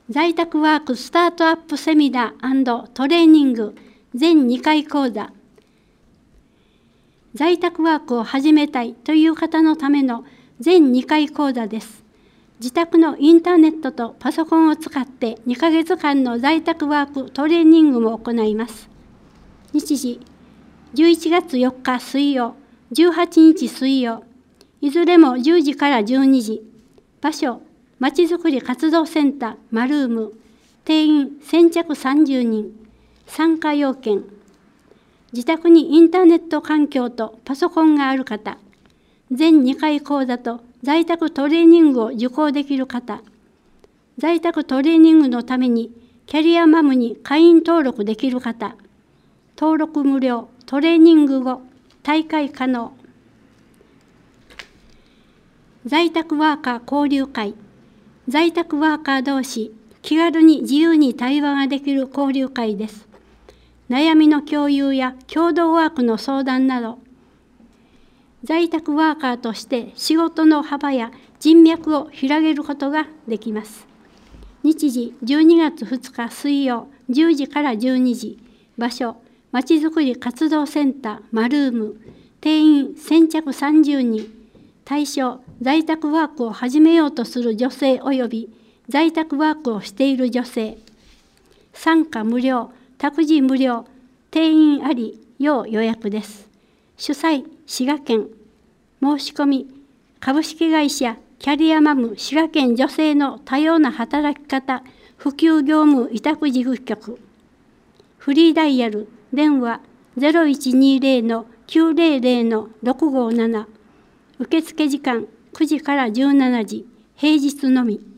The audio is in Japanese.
在宅ワークスタートアップセミナー&トレーニング全2回講座。在宅ワークを始めたいという方のための全2回講座です。自宅のインターネットとパソコンを使って2ヶ月間の在宅ワークトレーニングも行います。日時、11月4日水曜、18日水曜、いずれも10時から12時。場所、まちづくり活動センターマルーム。定員先着30人。参加要件、自宅にインターネット環境とパソコンがある方、全2回講座と在宅トレーニングを受講できる方、在宅トレーニングのためにキャリアマムに会員登録できる方、登録無料、トレーニング後、退会可能。在宅ワーカー交流会、在宅ワーカー同士、気軽に自由に対話ができる交流会です。悩みの共有や共同ワークの相談など、在宅ワーカーとして仕事の幅や人脈を広げることができます。日時、12月2日水曜、10時から12時。場所、まちづくり活動センターマルーム。定員先着30人。対象、在宅ワークを始めようとする女性及び在宅ワークをしている女性。参加無料、託児無料、定員あり、要予約です。主催、滋賀県。申し込み、株式会社キャリアマム滋賀県女性の多様な働き方普及業務委託事務局。フリーダイヤル、電話 0120-900-657。受付時間9時から17時、平日のみ。